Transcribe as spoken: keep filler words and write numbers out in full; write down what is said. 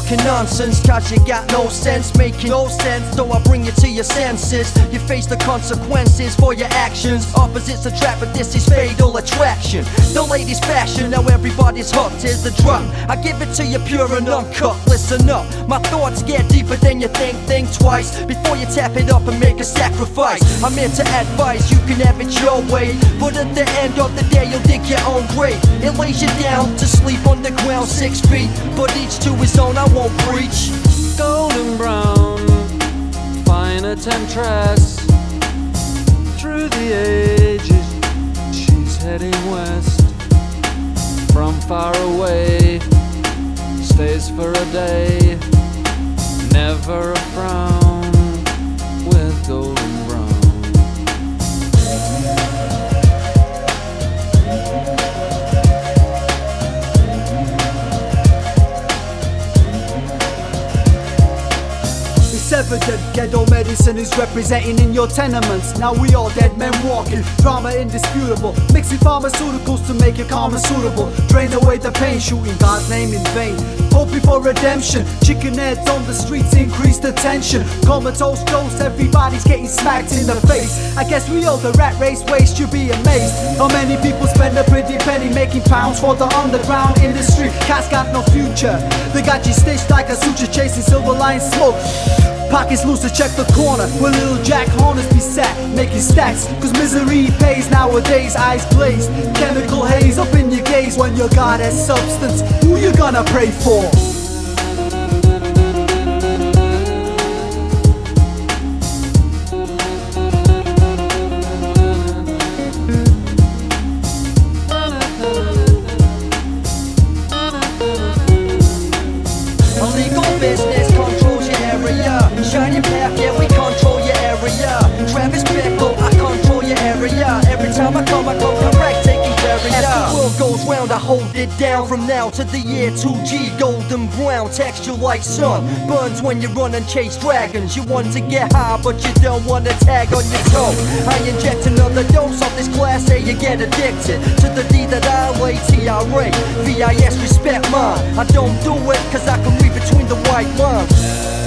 talking nonsense, cause you got no sense, making no sense. So I bring you to your senses. You face the consequences for your actions. Opposites attract, but this is fatal attraction. The latest fashion, now everybody's hooked. Here's the drop, I give it to you pure and uncut. Listen up, my thoughts get deeper than you think. Think twice before you tap it up and make a sacrifice. I'm here to advise, you can have it your way, but at the end of the day you'll dig your own grave. It lays you down to sleep on the ground six feet, but each to his own, I won't preach. Golden brown, fine temptress, through the ages she's heading west. From far away, stays for a day, never a frown with golden brown. Evident ghetto medicine is representing in your tenements. Now we all dead men walking, drama indisputable, mixing pharmaceuticals to make your karma suitable. Drain away the pain, shooting God's name in vain, hoping for redemption. Chicken heads on the streets increase the tension. Comatose ghosts, everybody's getting smacked in the face. I guess we all the rat race waste, you'd be amazed how many people spend a pretty penny making pounds for the underground industry. Cats got no future, they got you stitched like a suture, chasing silver line smoke. Pockets loose to check the corner where little Jack Horners be sat, making stacks. Cause misery pays nowadays, eyes glazed, chemical haze up in your gaze. When your God has substance, who you gonna pray for? Illegal business controls your area. Shine your path, yeah, we control your area. Travis Bickle, I control your area. Every time I come, I come correct, taking care of ya. As the world goes round, I hold it down. From now to the year two G, golden brown, texture like sun. Burns when you run and chase dragons. You want to get high, but you don't want to tag on your toe. I inject another dose of this class A, you get addicted to the D that I lay, T R A V I S, respect mine. I don't do it, cause I can read between the white lines.